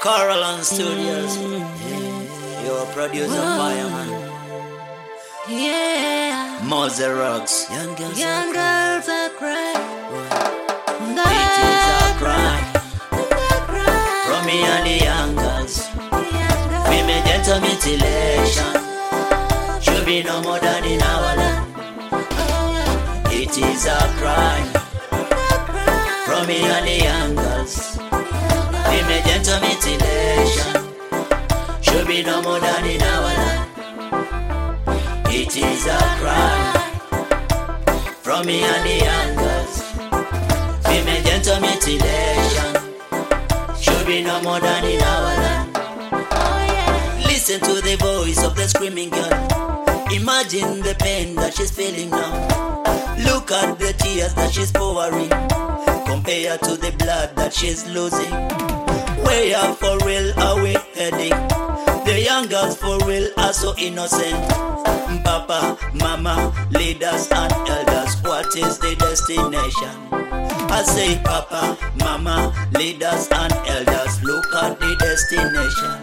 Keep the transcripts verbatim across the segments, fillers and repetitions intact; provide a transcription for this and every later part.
Coraline Studios. Yeah. You're a producer, fireman. Yeah. Mose Rocks. Young girls, Young girls are crying. It is a crime. From me and the young girls. We made gentle mutilation. Should be no more than in our land. It is a crime. From me and the young girls. We made gentle mutilation. Should be no more than in our land. It is a crime. From me and the young girls. We made gentle mutilation. Should be no more than in our land. Listen to the voice of the screaming girl. Imagine the pain that she's feeling now. Look at the tears that she's pouring. Compare to the blood that she's losing. Way up for real are we heading? The young girls for real are so innocent. Papa, mama, leaders and elders, what is the destination? I say papa, mama, leaders and elders, look at the destination.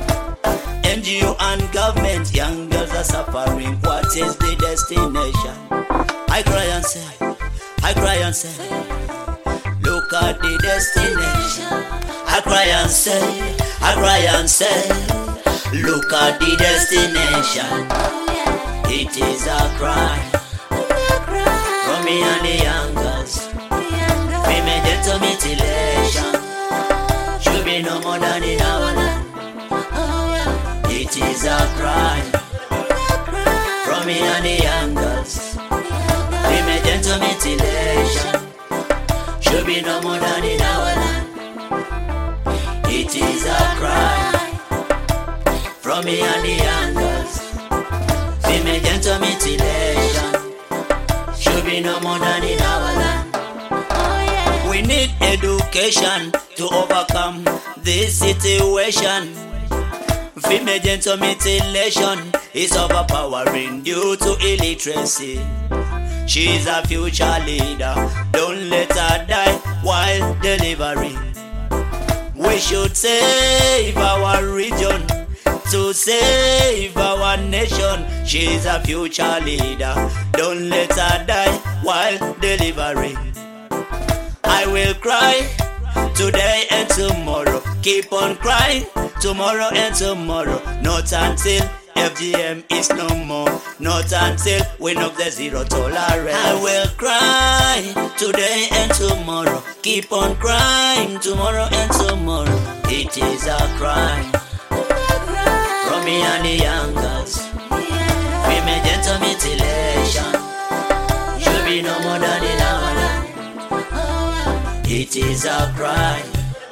N G O and government, young girls are suffering, what is the destination? I cry and say, I cry and say, look at the destination. I cry and say, I cry and say, look at the destination. It is a crime. From me and the young girls. We made gentle mutilation. Should be no more than in our land. It is a crime. From me and the young girls. We made gentle mutilation. Should be no more than in our land. It is a crime. From me and the young girls. We made gentle mutilation. Should be no more than in our land. We need education to overcome this situation. Female gentle mutilation is overpowering due to illiteracy. She's a future leader. Don't let her die while delivering. We should save our region to save our nation. She's a future leader. Don't let her die while delivering. I will cry today and tomorrow. Keep on crying tomorrow and tomorrow. Not until F G M is no more. Not until we knock the zero tolerance. I will cry today and tomorrow. Keep on crying tomorrow and tomorrow. It is a crime. From me and the young girls. We made gentle mutilation. Should be no more than in our land. It is a crime.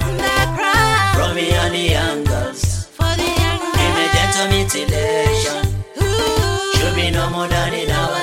From me and the young girls. We made gentle mutilation. Should be no more than in our land.